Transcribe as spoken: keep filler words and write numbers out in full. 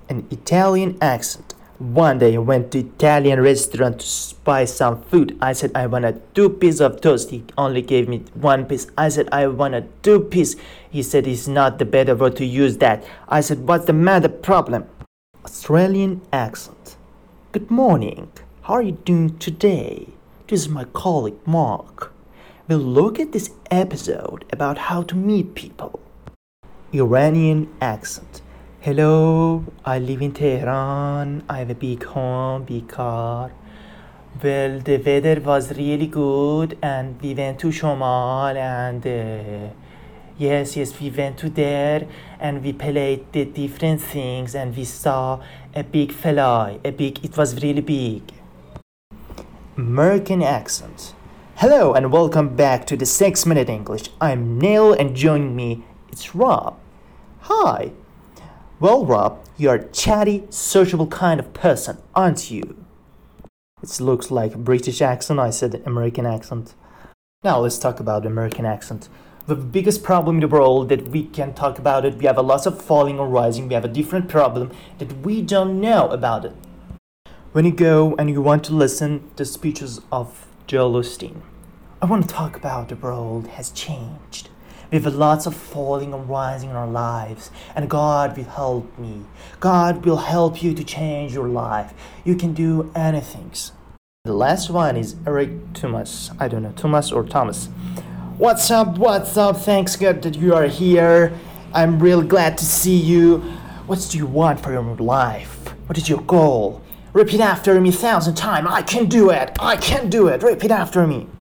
An Italian accent. One day I went to Italian restaurant to buy some food. I said I want a two piece of toast. He only gave me one piece. I said I want a two piece. He said it's not the better word to use that. I said what's the matter problem? Australian accent. Good morning. How are you doing today? This is my colleague Mark. We'll look at this episode about how to meet people. Iranian accent. Hello, I live in Tehran. I have a big home, big car. Well, the weather was really good and we went to Shomal and uh, yes, yes, we went to there and we played the different things and we saw a big fly, a big, it was really big. American accent. Hello and welcome back to the six minute English. I'm Neil and joining me, it's Rob. Hi. Well, Rob, you're a chatty, sociable kind of person, aren't you? It looks like a British accent. I said American accent. Now let's talk about American accent. The biggest problem in the world that we can talk about it, we have a lot of falling or rising. We have a different problem that we don't know about it. When you go and you want to listen to speeches of Joel Osteen, I want to talk about the world has changed. We have lots of falling and rising in our lives, and God will help me. God will help you to change your life. You can do anything. The last one is Eric Thomas. I don't know, Thomas or Thomas. What's up, what's up? Thanks God that you are here. I'm really glad to see you. What do you want for your life? What is your goal? Repeat after me a thousand times. I can do it. I can do it. Repeat after me.